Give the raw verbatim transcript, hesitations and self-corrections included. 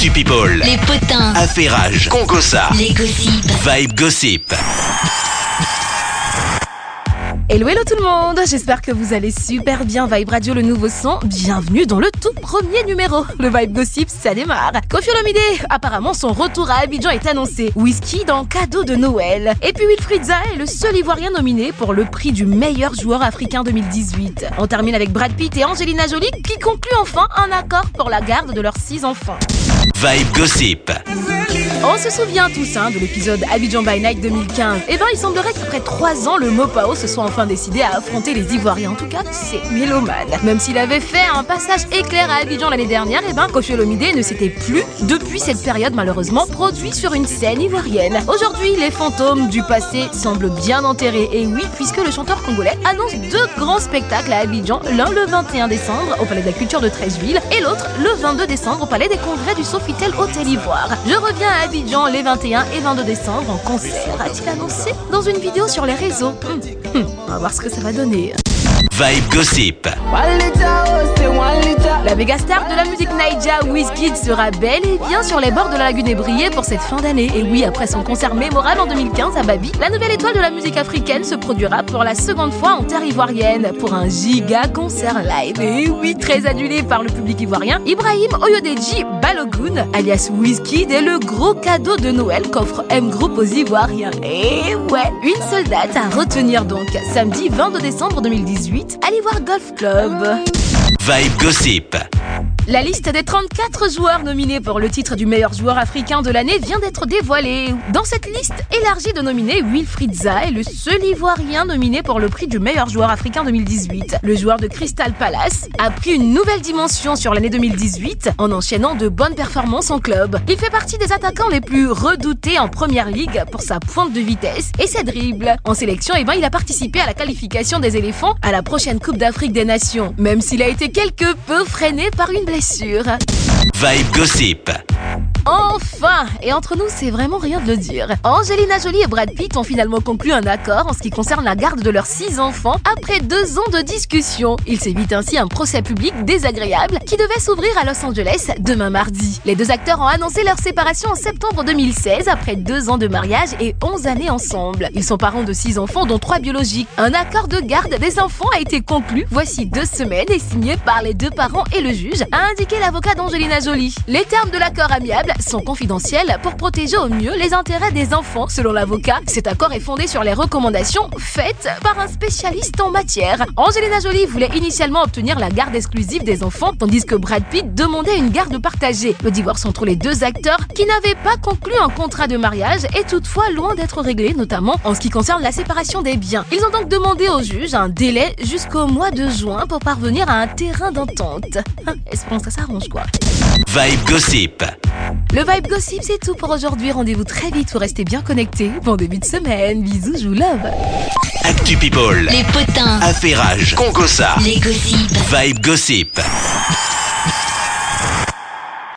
Actu People, les potins, affairage, congossa, les gossips, vibe gossip. Hello hello tout le monde, j'espère que vous allez super bien. Vibe Radio, le nouveau son, bienvenue dans le tout premier numéro. Le Vibe Gossip, ça démarre. Koffi Olomide, apparemment son retour à Abidjan est annoncé. Wizkid en cadeau de Noël. Et puis Wilfried Zaha est le seul Ivoirien nominé pour le prix du meilleur joueur africain deux mille dix-huit. On termine avec Brad Pitt et Angelina Jolie qui concluent enfin un accord pour la garde de leurs six enfants. Vibe Gossip. On se souvient tous hein, de l'épisode Abidjan by Night deux mille quinze. Et ben il semblerait qu'après trois ans, le Mopao se soit enfin décidé à affronter les Ivoiriens. En tout cas, c'est mélomane. Même s'il avait fait un passage éclair à Abidjan l'année dernière, et ben Koffi Olomide ne s'était plus, depuis cette période malheureusement, produit sur une scène ivoirienne. Aujourd'hui, les fantômes du passé semblent bien enterrés. Et oui, puisque le chanteur congolais annonce deux grands spectacles à Abidjan, l'un le vingt et un décembre au Palais de la Culture de Treichville et l'autre le vingt-deux décembre au Palais des Congrès du Sofitel Hôtel Ivoire. Je reviens à Abidjan les vingt et un et vingt-deux décembre en concert, a-t-il annoncé dans une vidéo sur les réseaux. Hum, hum, on va voir ce que ça va donner. Vibe Gossip. La mégastar de la musique Naija, Wizkid, sera bel et bien sur les bords de la lagune ébriée pour cette fin d'année. Et oui, après son concert mémorable en deux mille quinze à Babi, la nouvelle étoile de la musique africaine se produira pour la seconde fois en terre ivoirienne pour un giga concert live. Et oui, très adulé par le public ivoirien, Ibrahim Oyodeji Balogun, alias Wizkid, est le gros cadeau de Noël qu'offre M Group aux Ivoiriens. Et ouais, une seule date à retenir donc, samedi vingt-deux décembre deux mille dix-huit, à l'Ivoire Golf Club. Vibe Gossip. La liste des trente-quatre joueurs nominés pour le titre du meilleur joueur africain de l'année vient d'être dévoilée. Dans cette liste élargie de nominés, Wilfried Zaha est le seul Ivoirien nominé pour le prix du meilleur joueur africain deux mille dix-huit. Le joueur de Crystal Palace a pris une nouvelle dimension sur l'année deux mille dix-huit en enchaînant de bonnes performances en club. Il fait partie des attaquants les plus redoutés en première ligue pour sa pointe de vitesse et ses dribbles. En sélection, eh ben, il a participé à la qualification des éléphants à la prochaine Coupe d'Afrique des Nations, même s'il a été quelque peu freiné par une blessure. Vibe Gossip. Enfin, et entre nous, c'est vraiment rien de le dire, Angelina Jolie et Brad Pitt ont finalement conclu un accord en ce qui concerne la garde de leurs six enfants après deux ans de discussion. Il s'évite ainsi un procès public désagréable qui devait s'ouvrir à Los Angeles demain mardi. Les deux acteurs ont annoncé leur séparation en septembre deux mille seize après deux ans de mariage et onze années ensemble. Ils sont parents de six enfants dont trois biologiques. Un accord de garde des enfants a été conclu voici deux semaines et signé par les deux parents et le juge, a indiqué l'avocat d'Angelina Jolie. Les termes de l'accord amiable sont confidentiels pour protéger au mieux les intérêts des enfants. Selon l'avocat, cet accord est fondé sur les recommandations faites par un spécialiste en matière. Angelina Jolie voulait initialement obtenir la garde exclusive des enfants, tandis que Brad Pitt demandait une garde partagée. Le divorce entre les deux acteurs, qui n'avaient pas conclu un contrat de mariage, est toutefois loin d'être réglé, notamment en ce qui concerne la séparation des biens. Ils ont donc demandé au juge un délai jusqu'au mois de juin pour parvenir à un terrain d'entente. Espérons que ça s'arrange quoi. Vibe Gossip. Le Vibe Gossip, c'est tout pour aujourd'hui. Rendez-vous très vite pour rester bien connectés. Bon début de semaine. Bisous, je vous love. Actu People, les potins, affairage, congossa, les gossips. Vibe Gossip.